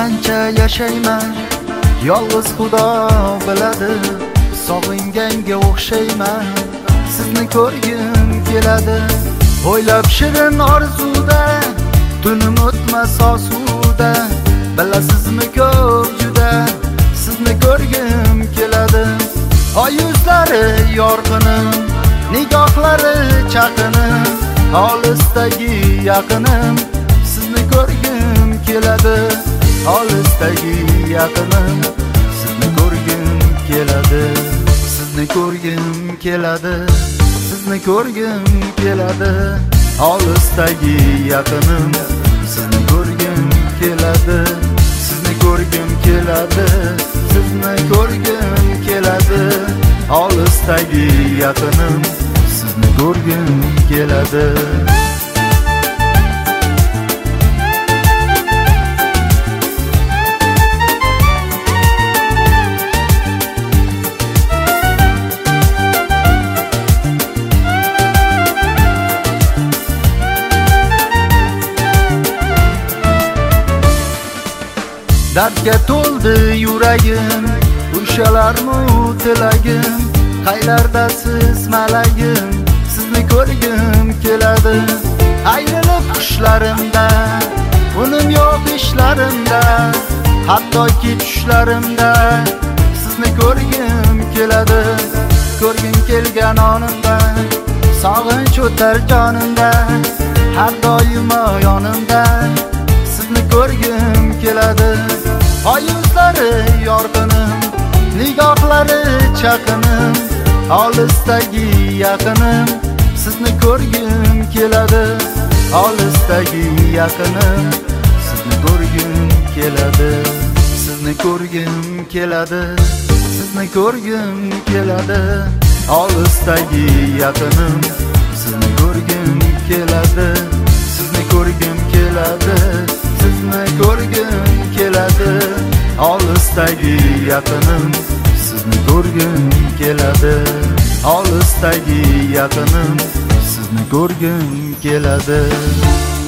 qancha yashayman, yolg'iz Xudo biladi. Sog'inganga o'xshayman, sizni ko'rgim keladi. O'ylab shirin orzuda, tunim o'tmas osuda. Bilasizmi ko'p juda, sizni ko'rgim keladi. Oy yuzlari yorqinim, nigohlari chaqinim, olisdagi yaqinim, sizni ko'rgim keladi. Olisdagi yaqinim, sizni ko'rgim keladi. Sizni ko'rgim keladi, sizni ko'rgim keladi. Olisdagi yaqinim, sizni ko'rgim keladi. Sizni ko'rgim keladi, sizni ko'rgim keladi. Olisdagi yaqinim, sizni ko'rgim keladi. Dardga to'ldi yuragim, ushalarmu tilagim. Qaylardasiz malagim, sizni ko'rgim keladi. Ayrilib qushlarimda, unim yo'q ishlarimda, hattoki tushlarimda sizni ko'rgim keladi. Ko'rgim kelgan onimda, sog'inch o'tar jonimda, har doim yonimda sizni ko'rgim keladi. Oy yuzlari yorqinim, nigohlari chaqinim, olisdagi yaqinim, sizni ko'rgim keladi. Olisdagi yaqinim, sizni ko'rgim keladi. Sizni ko'rgim keladi, sizni ko'rgim keladi. Olisdagi yaqinim, sizni ko'rgim keladi. Sizni ko'rgim keladi, sizni ko'rgim keladi. Olisdagi yaqinim, sizni ko'rgim keladi. Olisdagi yaqinim, sizni ko'rgim keladi.